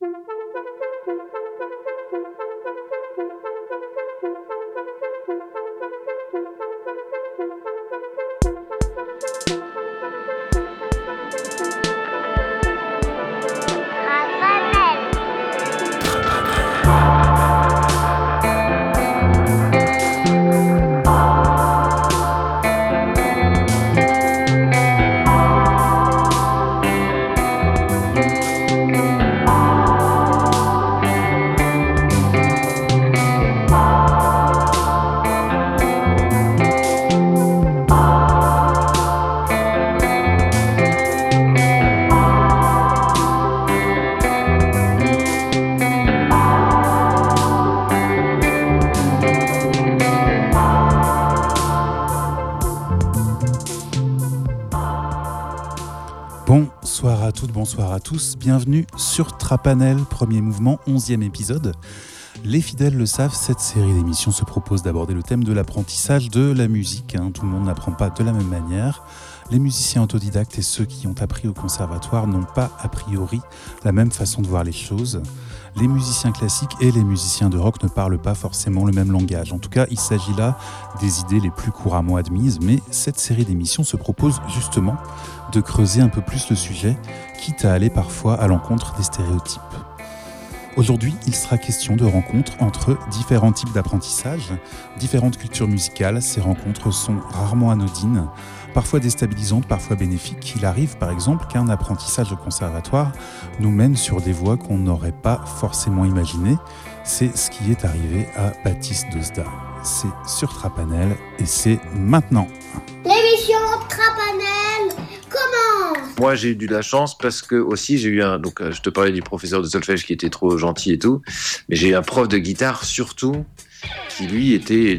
Bonsoir à toutes, bonsoir à tous, bienvenue sur Trapanel, premier mouvement, 11e épisode. Les fidèles le savent, cette série d'émissions se propose d'aborder le thème de l'apprentissage de la musique. Tout le monde n'apprend pas de la même manière. Les musiciens autodidactes et ceux qui ont appris au conservatoire n'ont pas a priori la même façon de voir les choses. Les musiciens classiques et les musiciens de rock ne parlent pas forcément le même langage. En tout cas, il s'agit là des idées les plus couramment admises, mais cette série d'émissions se propose justement de creuser un peu plus le sujet, quitte à aller parfois à l'encontre des stéréotypes. Aujourd'hui, il sera question de rencontres entre différents types d'apprentissage, différentes cultures musicales. Ces rencontres sont rarement anodines, parfois déstabilisantes, parfois bénéfiques. Il arrive par exemple qu'un apprentissage au conservatoire nous mène sur des voies qu'on n'aurait pas forcément imaginées. C'est ce qui est arrivé à Baptiste Dosda. C'est sur Trapanel et c'est maintenant. L'émission Trapanel commence. Moi, j'ai eu de la chance parce que aussi j'ai eu je te parlais du professeur de solfège qui était trop gentil et tout, mais j'ai eu un prof de guitare surtout qui lui c'était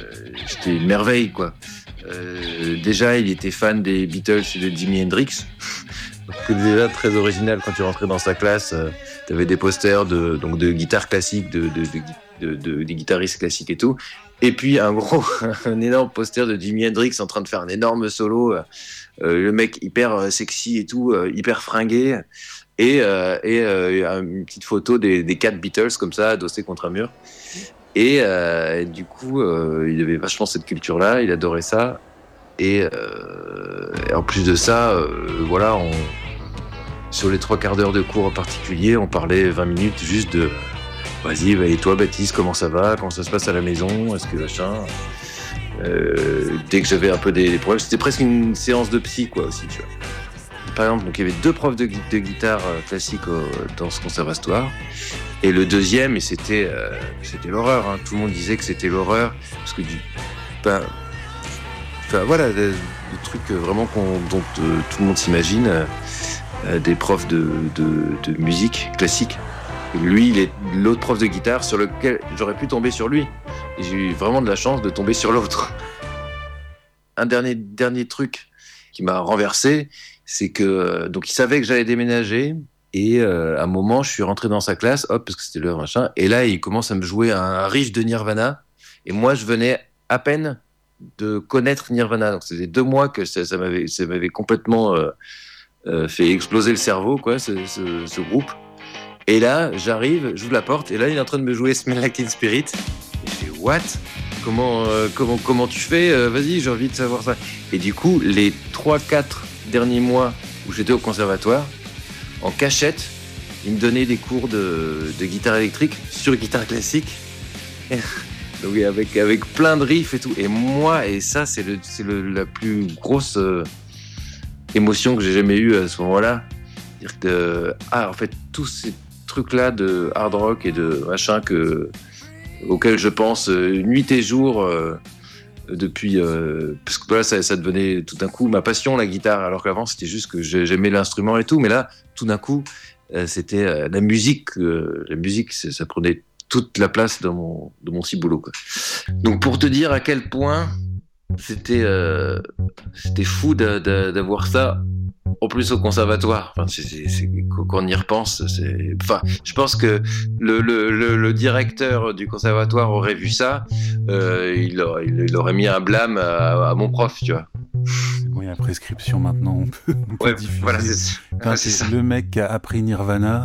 une merveille quoi. Déjà, il était fan des Beatles et de Jimi Hendrix. Donc déjà très original quand tu rentrais dans sa classe, tu avais des posters de guitare classique, des guitaristes classiques et tout. Et puis un énorme poster de Jimi Hendrix en train de faire un énorme solo, le mec hyper sexy et tout, hyper fringué, et une petite photo des 4 Beatles comme ça, adossés contre un mur. Et du coup, il avait vachement cette culture-là, il adorait ça. Et en plus de ça, sur les 3 quarts d'heure de cours en particulier, on parlait 20 minutes juste de vas-y, et toi Baptiste, comment ça va? Comment ça se passe à la maison? Est-ce que machin? Dès que j'avais un peu des problèmes, c'était presque une séance de psy quoi aussi, tu vois. Par exemple, donc il y avait 2 profs de guitare classique dans ce conservatoire. Et le deuxième, et c'était l'horreur. Tout le monde disait que c'était l'horreur parce que des trucs vraiment dont tout le monde s'imagine, des profs de musique classique. Et lui, il est l'autre prof de guitare sur lequel j'aurais pu tomber sur lui. Et j'ai eu vraiment de la chance de tomber sur l'autre. Un dernier truc qui m'a renversé, c'est que donc il savait que j'allais déménager. Et à un moment, je suis rentré dans sa classe, parce que c'était l'heure, machin. Et là, il commence à me jouer un riff de Nirvana. Et moi, je venais à peine de connaître Nirvana. Donc, c'était 2 mois que ça m'avait complètement fait exploser le cerveau, quoi, ce groupe. Et là, j'arrive, j'ouvre la porte, et là, il est en train de me jouer Smell Like Teen Spirit. Et je fais, what ? Comment tu fais ? Vas-y, j'ai envie de savoir ça. Et du coup, les 3-4 derniers mois où j'étais au conservatoire, en cachette, il me donnait des cours de guitare électrique sur guitare classique. Donc avec plein de riffs et tout. Et moi, et ça, c'est la plus grosse émotion que j'ai jamais eue à ce moment-là. C'est-à-dire que, en fait, tous ces trucs-là de hard rock et de machin auxquels je pense nuit et jour depuis... parce que voilà, ça devenait tout d'un coup ma passion, la guitare, alors qu'avant, c'était juste que j'aimais l'instrument et tout. Mais là, tout d'un coup, c'était la musique. La musique, ça prenait toute la place dans mon petit boulot, quoi. Donc, pour te dire à quel point c'était fou d'avoir ça en plus au conservatoire. Enfin, quand on y repense, je pense que le directeur du conservatoire aurait vu ça, il aurait mis un blâme à mon prof, tu vois. Bon, il y a prescription maintenant, on peut diffuser. Voilà, c'est ça. Le mec qui a appris Nirvana.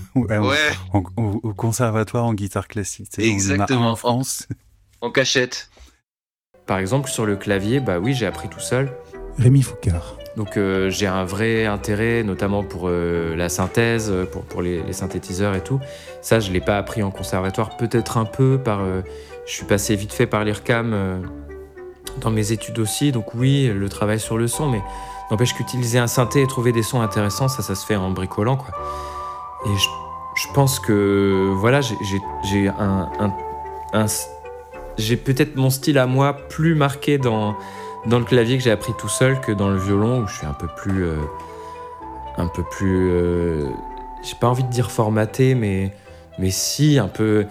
Ouais, Ouais, au conservatoire en guitare classique. Tu sais, on en a un exactement. en France. En cachette. Par exemple, sur le clavier, bah oui, j'ai appris tout seul. Rémi Foucard. Donc j'ai un vrai intérêt, notamment pour la synthèse, pour les synthétiseurs et tout. Ça, je ne l'ai pas appris en conservatoire, peut-être un peu par... je suis passé vite fait par l'IRCAM dans mes études aussi, donc oui, le travail sur le son, mais n'empêche qu'utiliser un synthé et trouver des sons intéressants, ça se fait en bricolant, quoi. Et je pense que, voilà, j'ai peut-être mon style à moi plus marqué dans le clavier que j'ai appris tout seul que dans le violon où je suis un peu plus j'ai pas envie de dire formaté mais si un peu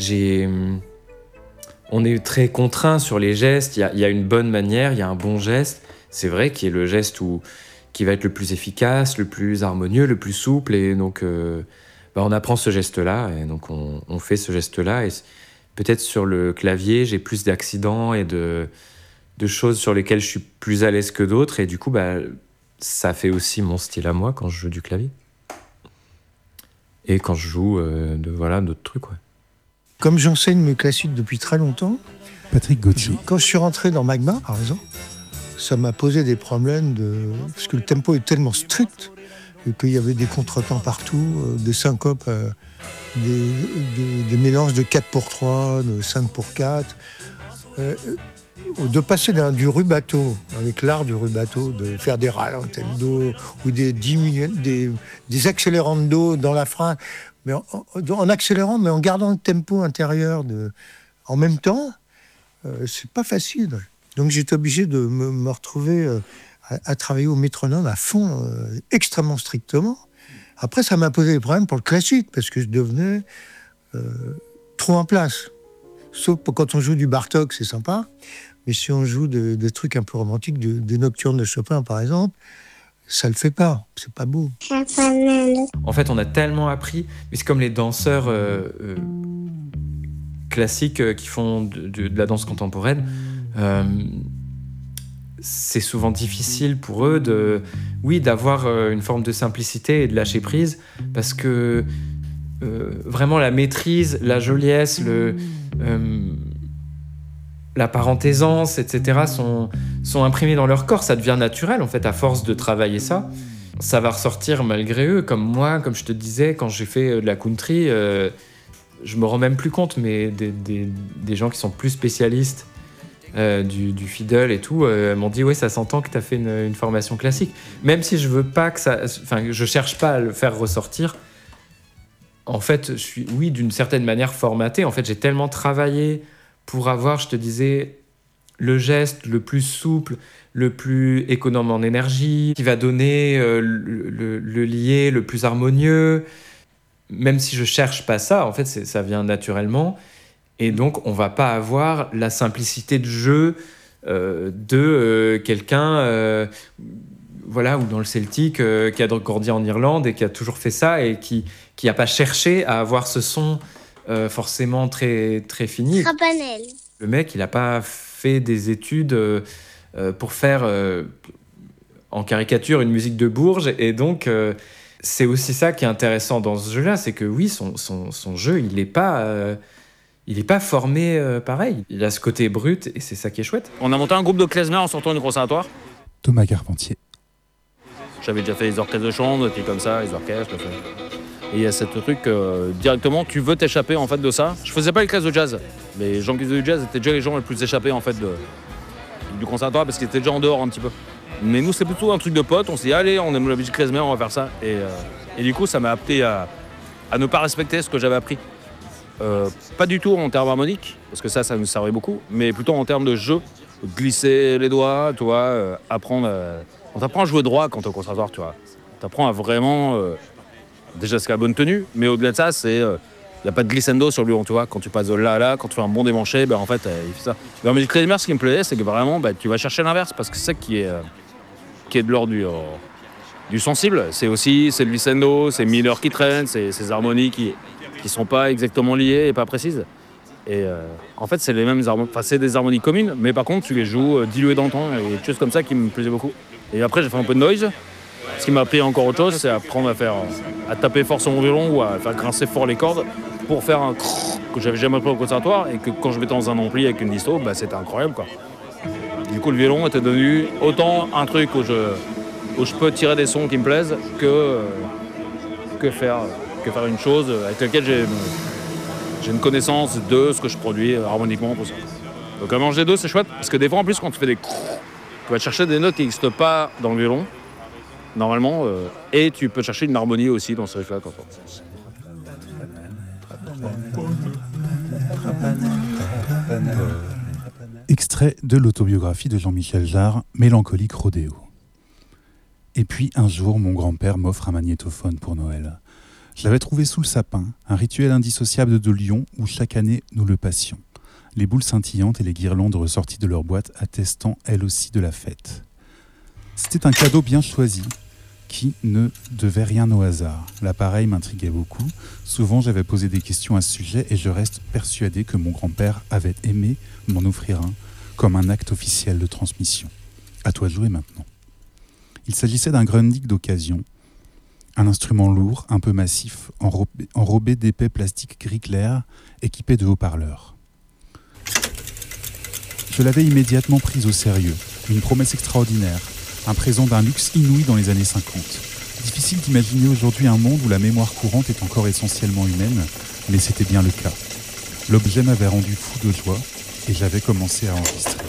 on est très contraint sur les gestes, il y a une bonne manière, il y a un bon geste, c'est vrai qui est le geste qui va être le plus efficace, le plus harmonieux, le plus souple et donc on apprend ce geste-là et donc on fait ce geste-là et peut-être sur le clavier j'ai plus d'accidents et de choses sur lesquelles je suis plus à l'aise que d'autres et du coup ça fait aussi mon style à moi quand je joue du clavier et quand je joue d'autres trucs, ouais. Comme j'enseigne le classique depuis très longtemps, Patrick Gauthier. quand je suis rentré dans Magma par exemple, ça m'a posé des problèmes parce que le tempo est tellement strict et qu'il y avait des contretemps partout, des syncopes, des mélanges de 4/3, de 5/4. De passer du rubato, avec l'art du rubato, de faire des rallentando ou des accélérants de do dans la phrase, mais en accélérant, mais en gardant le tempo intérieur en même temps, c'est pas facile. Donc j'étais obligé de me retrouver à travailler au métronome à fond, extrêmement strictement. Après, ça m'a posé des problèmes pour le classique, parce que je devenais trop en place. Sauf quand on joue du Bartók, c'est sympa. Mais si on joue des trucs un peu romantiques, des nocturnes de Chopin par exemple, ça le fait pas, c'est pas beau. En fait, on a tellement appris, mais c'est comme les danseurs classiques qui font de la danse contemporaine. C'est souvent difficile pour eux d'avoir une forme de simplicité et de lâcher prise, parce que vraiment la maîtrise, la joliesse, la parenthésance, etc. sont imprimés dans leur corps. Ça devient naturel, en fait, à force de travailler ça. Ça va ressortir malgré eux. Comme moi, comme je te disais, quand j'ai fait de la country, je me rends même plus compte, mais des gens qui sont plus spécialistes du fiddle et tout m'ont dit « Ouais, ça s'entend que tu as fait une formation classique. » Même si je veux pas que ça... Enfin, je cherche pas à le faire ressortir. En fait, je suis, oui, d'une certaine manière formaté. En fait, j'ai tellement travaillé pour avoir, je te disais, le geste le plus souple, le plus économe en énergie, qui va donner le lié le plus harmonieux. Même si je cherche pas ça, en fait, ça vient naturellement. Et donc, on va pas avoir la simplicité de jeu de quelqu'un, voilà, ou dans le celtique, qui a grandi en Irlande et qui a toujours fait ça et qui a pas cherché à avoir ce son forcément très, très fini. Trapanel. Le mec, il a pas fait des études pour faire en caricature une musique de Bourges. Et donc, c'est aussi ça qui est intéressant dans ce jeu-là, c'est que oui, son jeu, il est pas formé pareil. Il a ce côté brut et c'est ça qui est chouette. On a monté un groupe de klezmer en sortant du conservatoire. Thomas Carpentier. J'avais déjà fait les orchestres de chambre, des trucs comme ça, les orchestres. Et il y a ce truc, directement, tu veux t'échapper en fait de ça. Je faisais pas les classes de jazz. Les gens qui faisaient du jazz étaient déjà les gens les plus échappés en fait du conservatoire parce qu'ils étaient déjà en dehors un petit peu. Mais nous, c'est plutôt un truc de potes. On s'est dit, allez, on aime la musique klezmer, on va faire ça. Et du coup, ça m'a appris à ne pas respecter ce que j'avais appris. Pas du tout en termes harmoniques, parce que ça nous servait beaucoup, mais plutôt en termes de jeu, glisser les doigts, tu vois, apprendre. On t'apprend à jouer droit quand t'es au conservatoire, tu vois. T'apprends à vraiment. Déjà, c'est la bonne tenue, mais au-delà de ça, c'est. Il n'y a pas de glissando sur lui, tu vois. Quand tu passes de là à là, quand tu fais un bon démanché, ben, en fait, il fait ça. Dans la musique klezmer, ce qui me plaisait, c'est que vraiment, ben, tu vas chercher l'inverse, parce que c'est ça qui est de l'ordre du sensible. C'est le glissando, c'est mineur qui traîne, c'est ces harmonies qui sont pas exactement liées et pas précises. Et en fait, c'est les mêmes harmonies, enfin, c'est des harmonies communes, mais par contre, tu les joues diluées dans le temps, et des choses comme ça qui me plaisaient beaucoup. Et après, j'ai fait un peu de noise, Ce qui m'a appris encore autre chose, c'est apprendre à taper fort sur mon violon ou à faire grincer fort les cordes pour faire un que j'avais jamais appris au conservatoire et que quand je mettais dans un ampli avec une disto, c'était incroyable quoi. Du coup, le violon était devenu autant un truc où je peux tirer des sons qui me plaisent que faire une chose avec laquelle j'ai une connaissance de ce que je produis harmoniquement pour ça. Donc un mélange des deux, c'est chouette parce que des fois en plus quand tu fais des tu vas chercher des notes qui n'existent pas dans le violon normalement et tu peux chercher une harmonie aussi dans ce riff-là. Extrait de l'autobiographie de Jean-Michel Jarre, Mélancolique Rodéo. Et puis un jour, mon grand-père m'offre un magnétophone pour Noël. Je l'avais trouvé sous le sapin, un rituel indissociable de Lyon où chaque année nous le passions. Les boules scintillantes et les guirlandes ressorties de leur boîte attestant elles aussi de la fête. C'était un cadeau bien choisi, qui ne devait rien au hasard. L'appareil m'intriguait beaucoup. Souvent, j'avais posé des questions à ce sujet et je reste persuadé que mon grand-père avait aimé m'en offrir un comme un acte officiel de transmission. À toi de jouer maintenant. Il s'agissait d'un Grundig d'occasion, un instrument lourd, un peu massif, enrobé d'épais plastique gris clair, équipé de haut-parleurs. Je l'avais immédiatement prise au sérieux, une promesse extraordinaire, un présent d'un luxe inouï dans les années 50. Difficile d'imaginer aujourd'hui un monde où la mémoire courante est encore essentiellement humaine, mais c'était bien le cas. L'objet m'avait rendu fou de joie et j'avais commencé à enregistrer.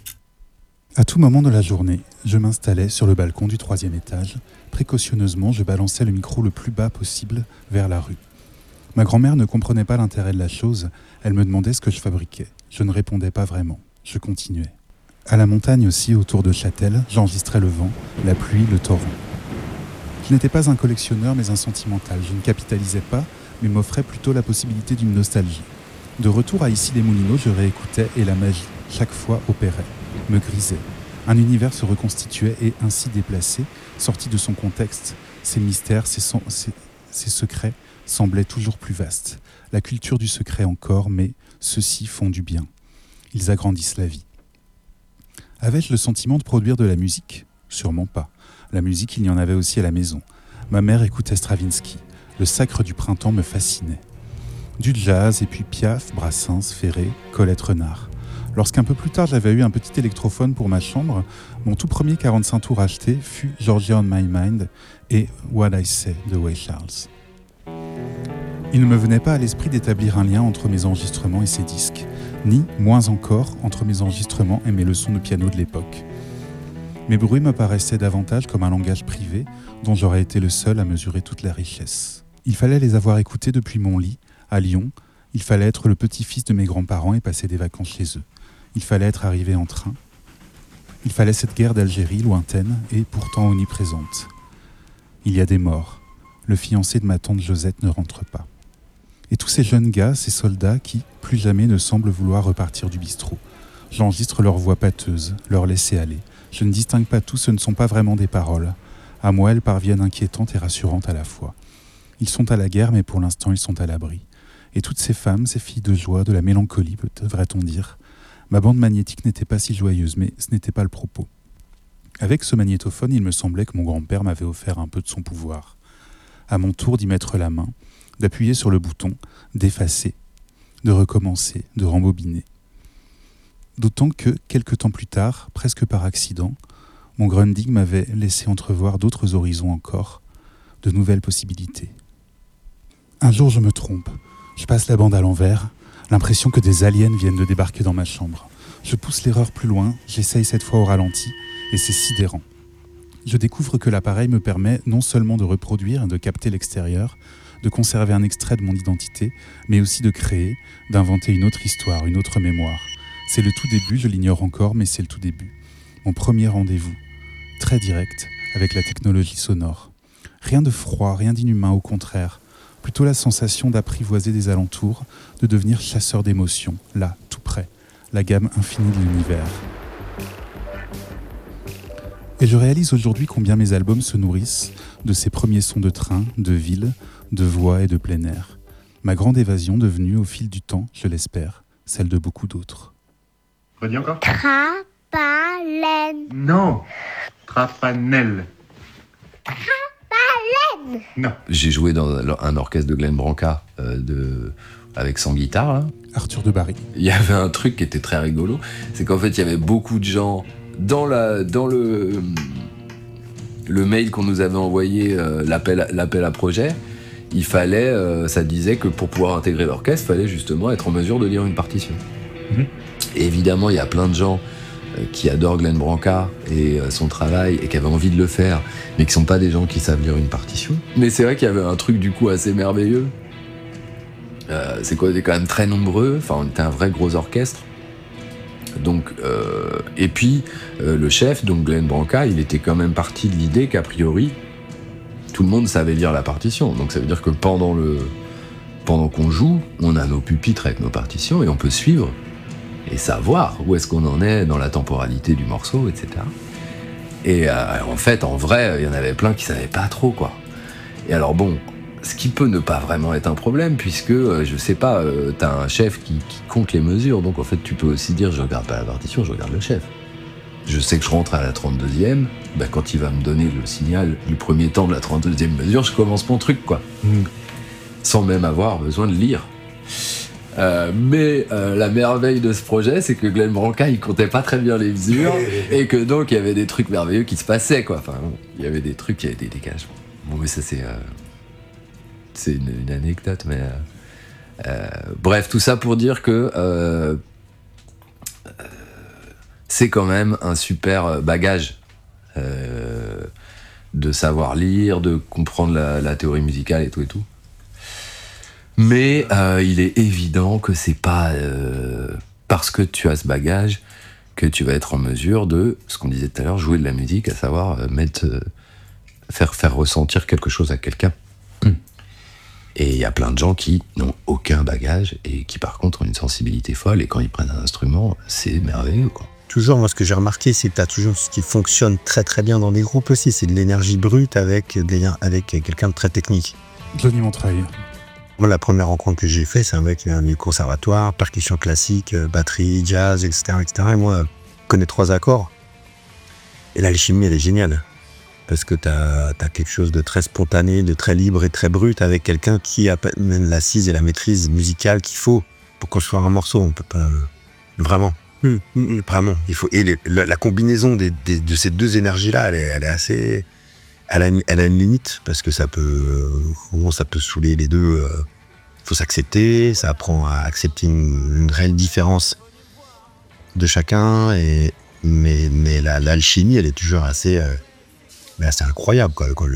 À tout moment de la journée, je m'installais sur le balcon du 3e étage. Précautionneusement, je balançais le micro le plus bas possible vers la rue. Ma grand-mère ne comprenait pas l'intérêt de la chose, elle me demandait ce que je fabriquais. Je ne répondais pas vraiment, je continuais. À la montagne aussi, autour de Châtel, j'enregistrais le vent, la pluie, le torrent. Je n'étais pas un collectionneur mais un sentimental. Je ne capitalisais pas, mais m'offrais plutôt la possibilité d'une nostalgie. De retour à Issy-les-Moulineaux, je réécoutais et la magie, chaque fois, opérait, me grisait. Un univers se reconstituait et, ainsi déplacé, sorti de son contexte, ses mystères, ses secrets semblaient toujours plus vastes. La culture du secret encore, mais ceux-ci font du bien. Ils agrandissent la vie. Avais-je le sentiment de produire de la musique ? Sûrement pas. La musique, il y en avait aussi à la maison. Ma mère écoutait Stravinsky. Le sacre du printemps me fascinait. Du jazz, et puis Piaf, Brassens, Ferré, Colette Renard. Lorsqu'un peu plus tard, j'avais eu un petit électrophone pour ma chambre, mon tout premier 45 tours acheté fut Georgia on My Mind et What I Say de Ray Charles. Il ne me venait pas à l'esprit d'établir un lien entre mes enregistrements et ces disques, ni, moins encore, entre mes enregistrements et mes leçons de piano de l'époque. Mes bruits me paraissaient davantage comme un langage privé dont j'aurais été le seul à mesurer toute la richesse. Il fallait les avoir écoutés depuis mon lit, à Lyon. Il fallait être le petit-fils de mes grands-parents et passer des vacances chez eux. Il fallait être arrivé en train. Il fallait cette guerre d'Algérie lointaine et pourtant omniprésente. Il y a des morts. Le fiancé de ma tante Josette ne rentre pas. Et tous ces jeunes gars, ces soldats qui, plus jamais, ne semblent vouloir repartir du bistrot. J'enregistre leur voix pâteuse, leur laisser aller. Je ne distingue pas tout, ce ne sont pas vraiment des paroles. À moi, elles parviennent inquiétantes et rassurantes à la fois. Ils sont à la guerre, mais pour l'instant, ils sont à l'abri. Et toutes ces femmes, ces filles de joie, de la mélancolie, devrait-on dire. Ma bande magnétique n'était pas si joyeuse, mais ce n'était pas le propos. Avec ce magnétophone, il me semblait que mon grand-père m'avait offert un peu de son pouvoir. À mon tour d'y mettre la main, d'appuyer sur le bouton, d'effacer, de recommencer, de rembobiner. D'autant que, quelque temps plus tard, presque par accident, mon Grundig m'avait laissé entrevoir d'autres horizons encore, de nouvelles possibilités. Un jour, je me trompe. Je passe la bande à l'envers, l'impression que des aliens viennent de débarquer dans ma chambre. Je pousse l'erreur plus loin, j'essaye cette fois au ralenti, et c'est sidérant. Je découvre que l'appareil me permet non seulement de reproduire et de capter l'extérieur, de conserver un extrait de mon identité, mais aussi de créer, d'inventer une autre histoire, une autre mémoire. C'est le tout début, je l'ignore encore, mais c'est le tout début. Mon premier rendez-vous, très direct, avec la technologie sonore. Rien de froid, rien d'inhumain, au contraire. Plutôt la sensation d'apprivoiser des alentours, de devenir chasseur d'émotions, là, tout près, la gamme infinie de l'univers. Et je réalise aujourd'hui combien mes albums se nourrissent de ces premiers sons de train, de ville, de voix et de plein air. Ma grande évasion devenue au fil du temps, je l'espère, celle de beaucoup d'autres. Redis encore. Trapalène. Non. Trapanel. Trapalène. J'ai joué dans un orchestre de Glenn Branca avec 100 guitares, là. Arthur de Barry. Il y avait un truc qui était très rigolo, c'est qu'en fait il y avait beaucoup de gens dans le mail qu'on nous avait envoyé, l'appel à projet. Il fallait, ça disait que pour pouvoir intégrer l'orchestre, il fallait justement être en mesure de lire une partition. Et évidemment, il y a plein de gens qui adorent Glenn Branca et son travail et qui avaient envie de le faire, mais qui sont pas des gens qui savent lire une partition. Mais c'est vrai qu'il y avait un truc du coup assez merveilleux. C'est qu'on était quand même très nombreux, enfin on était un vrai gros orchestre. Donc, et puis le chef, donc Glenn Branca, il était quand même parti de l'idée qu'a priori tout le monde savait lire la partition. Donc ça veut dire que pendant qu'on joue, on a nos pupitres avec nos partitions et on peut suivre et savoir où est-ce qu'on en est dans la temporalité du morceau, etc. Et en fait, en vrai, il y en avait plein qui savaient pas trop, quoi. Et alors bon, ce qui peut ne pas vraiment être un problème, puisque, je sais pas, t'as un chef qui compte les mesures, donc en fait, tu peux aussi dire, je regarde pas la partition, je regarde le chef. Je sais que je rentre à la 32e, bah, quand il va me donner le signal du premier temps de la 32e mesure, je commence mon truc, quoi. Sans même avoir besoin de lire. Mais la merveille de ce projet, c'est que Glenn Branca, il comptait pas très bien les mesures, et que donc, il y avait des trucs merveilleux qui se passaient, quoi. Enfin, il y avait des trucs, il y avait des dégagements. Bon, mais ça, c'est une anecdote, mais bref, tout ça pour dire que c'est quand même un super bagage de savoir lire, de comprendre la théorie musicale et tout. Mais il est évident que c'est pas parce que tu as ce bagage que tu vas être en mesure de, ce qu'on disait tout à l'heure, jouer de la musique, à savoir faire ressentir quelque chose à quelqu'un. Et il y a plein de gens qui n'ont aucun bagage et qui par contre ont une sensibilité folle, et quand ils prennent un instrument, c'est merveilleux, quoi. Toujours, moi ce que j'ai remarqué, c'est que tu as toujours ce qui fonctionne très très bien dans des groupes aussi, c'est de l'énergie brute avec quelqu'un de très technique. Johnny Montreuil. Moi, la première rencontre que j'ai faite, c'est avec un du conservatoire, percussion classique, batterie, jazz, etc. Et moi, je connais 3 accords. Et l'alchimie, elle est géniale. Parce que t'as quelque chose de très spontané, de très libre et très brut avec quelqu'un qui a même l'assise et la maîtrise musicale qu'il faut pour construire un morceau. On peut pas... vraiment. Vraiment. Il faut, et la combinaison de ces deux énergies-là, elle est assez... Elle a une limite, parce que ça peut saouler les deux. Il faut s'accepter, ça apprend à accepter une réelle différence de chacun. Mais l'alchimie, elle est toujours assez... c'est incroyable, quoi. Quand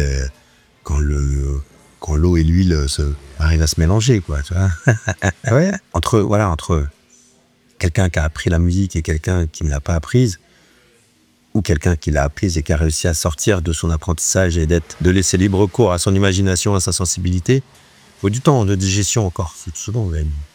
l'eau et l'huile arrivent à se mélanger, quoi, tu vois. Ouais. Entre quelqu'un qui a appris la musique et quelqu'un qui ne l'a pas apprise, ou quelqu'un qui l'a apprise et qui a réussi à sortir de son apprentissage et de laisser libre cours à son imagination, à sa sensibilité, il faut du temps de digestion encore. Souvent,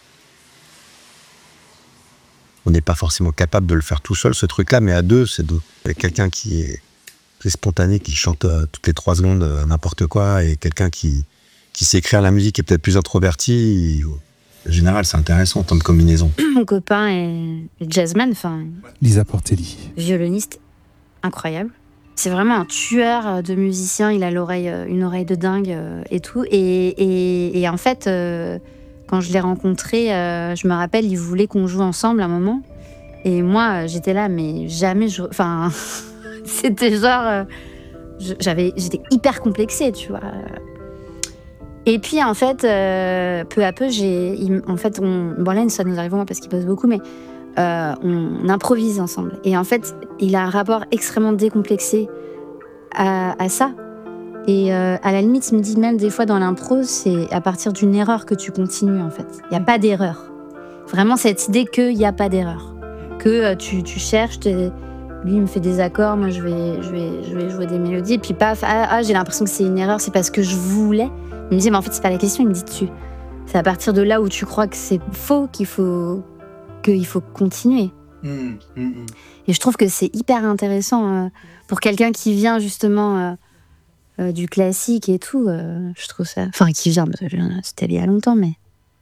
on n'est pas forcément capable de le faire tout seul, ce truc-là, mais à deux, avec quelqu'un qui est très spontané, qui chante toutes les 3 secondes n'importe quoi, et quelqu'un qui sait écrire la musique et peut-être plus introverti. En général, c'est intéressant en tant que combinaison. Mon copain est jazzman, Lisa Portelli. Violoniste incroyable. C'est vraiment un tueur de musicien, il a une oreille de dingue et tout. Et en fait, quand je l'ai rencontré, je me rappelle, il voulait qu'on joue ensemble à un moment. Et moi, j'étais là, mais jamais c'était genre... j'étais hyper complexée, tu vois. Et puis, en fait, peu à peu, là, ça nous arrive moins parce qu'il bosse beaucoup, mais on improvise ensemble. Et en fait, il a un rapport extrêmement décomplexé à ça. Et à la limite, il me dit même des fois dans l'impro, c'est à partir d'une erreur que tu continues, en fait. Il n'y a pas d'erreur. Vraiment, cette idée qu'il n'y a pas d'erreur. Que tu cherches, lui, il me fait des accords, moi, je vais jouer des mélodies. Et puis, paf, j'ai l'impression que c'est une erreur, c'est parce que je voulais. Il me disait, mais en fait, c'est pas la question. Il me dit, c'est à partir de là où tu crois que c'est faux qu'il faut continuer. Et je trouve que c'est hyper intéressant pour quelqu'un qui vient justement du classique et tout. Je trouve ça... Enfin, qui vient, c'était il y a longtemps, mais...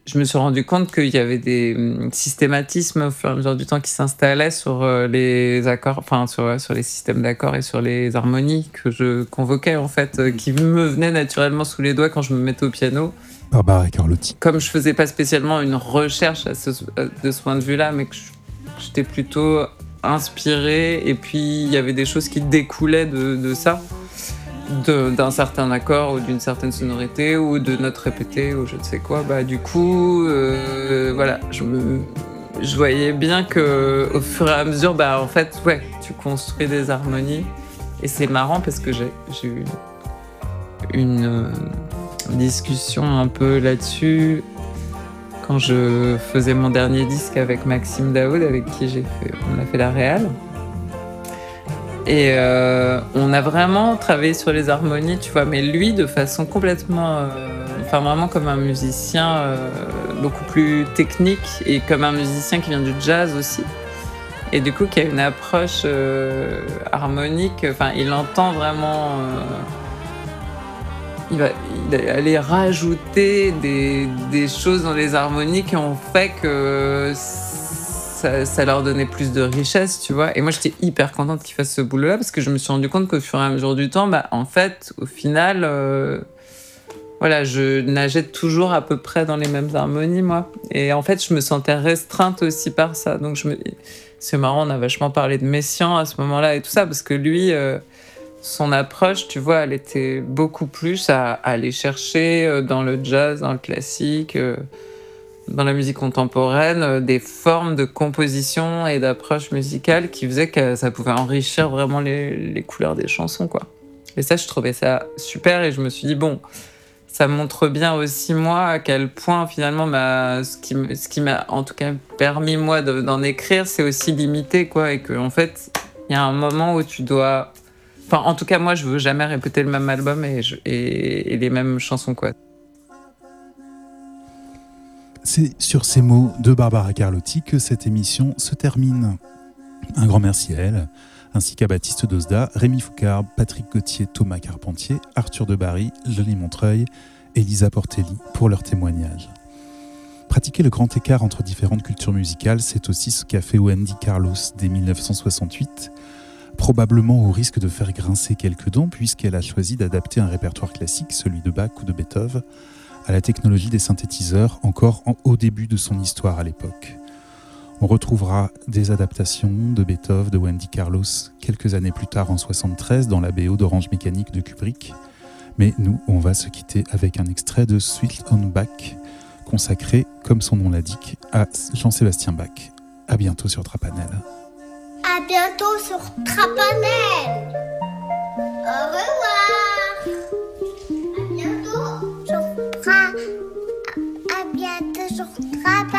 je me suis rendu compte qu'il y avait des systématismes au fur et à mesure du temps qui s'installaient sur les accords, enfin sur les systèmes d'accords et sur les harmonies que je convoquais en fait, qui me venaient naturellement sous les doigts quand je me mettais au piano. Barbara Carlotti. Comme je faisais pas spécialement une recherche de ce point de vue-là, mais que j'étais plutôt inspirée, et puis il y avait des choses qui découlaient de ça. D'un certain accord ou d'une certaine sonorité ou de notes répétées ou je ne sais quoi, du coup voilà, je voyais bien que au fur et à mesure en fait ouais, tu construis des harmonies, et c'est marrant parce que j'ai eu une discussion un peu là-dessus quand je faisais mon dernier disque avec Maxime Daoud, avec qui on a fait la réal. Et on a vraiment travaillé sur les harmonies, tu vois, mais lui de façon complètement, vraiment comme un musicien beaucoup plus technique, et comme un musicien qui vient du jazz aussi. Et du coup, qui a une approche harmonique, il entend vraiment. Il va aller rajouter des choses dans les harmonies qui ont fait que ça leur donnait plus de richesse, tu vois. Et moi, j'étais hyper contente qu'il fasse ce boulot-là, parce que je me suis rendu compte qu'au fur et à mesure du temps, en fait, au final, voilà, je nageais toujours à peu près dans les mêmes harmonies, moi. Et en fait, je me sentais restreinte aussi par ça. Donc, c'est marrant, on a vachement parlé de Messiaen à ce moment-là et tout ça, parce que lui, son approche, tu vois, elle était beaucoup plus à aller chercher dans le jazz, dans le classique, dans la musique contemporaine, des formes de composition et d'approche musicale qui faisaient que ça pouvait enrichir vraiment les couleurs des chansons, quoi. Et ça, je trouvais ça super, et je me suis dit, bon, ça montre bien aussi, moi, à quel point, finalement, ce qui m'a, en tout cas, permis, moi, d'en écrire, c'est aussi limité, quoi, et qu'en fait, il y a un moment où tu dois... Enfin, en tout cas, moi, je veux jamais répéter le même album et les mêmes chansons, quoi. C'est sur ces mots de Barbara Carlotti que cette émission se termine. Un grand merci à elle, ainsi qu'à Baptiste Dosda, Rémi Foucard, Patrick Gauthier, Thomas Carpentier, Arthur Debarry, Jolie Montreuil et Lisa Portelli pour leurs témoignages. Pratiquer le grand écart entre différentes cultures musicales, c'est aussi ce qu'a fait Wendy Carlos dès 1968, probablement au risque de faire grincer quelques dents, puisqu'elle a choisi d'adapter un répertoire classique, celui de Bach ou de Beethoven, à la technologie des synthétiseurs, encore au début de son histoire à l'époque. On retrouvera des adaptations de Beethoven, de Wendy Carlos, quelques années plus tard en 1973, dans la BO d'Orange Mécanique de Kubrick. Mais nous, on va se quitter avec un extrait de Suite on Bach, consacré, comme son nom l'indique, à Jean-Sébastien Bach. À bientôt sur Trapanel. À bientôt sur Trapanel. Au revoir. À bientôt sur Trapanel.